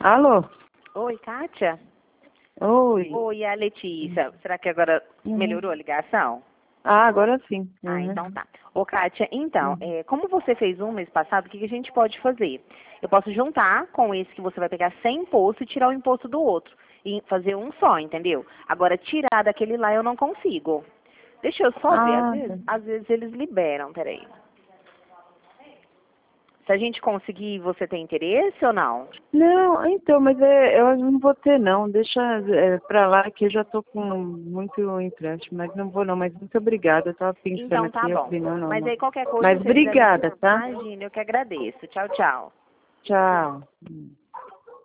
Alô? Oi, Kátia? Oi. Oi, é a Letícia. Será que agora melhorou a ligação? Ah, agora sim. Ah, então tá. Ô, Kátia, então, como você fez um mês passado, o que que a gente pode fazer? Eu posso juntar com esse que você vai pegar sem imposto e tirar o imposto do outro. E fazer um só, entendeu? Agora, tirar daquele lá eu não consigo. Deixa eu só ver, Ah, tá. às vezes eles liberam, peraí. Se a gente conseguir, você tem interesse ou não? Não, então, mas eu não vou ter não. Deixa pra lá que eu já tô com muito empréstimo, mas não vou não. Mas muito obrigada. Eu tava pensando Então tá aqui, eu bom. falei, não, não, Mas não. aí qualquer coisa, Mas se você quiser me... obrigada, tá? Imagina, eu que agradeço. Tchau, tchau. Tchau.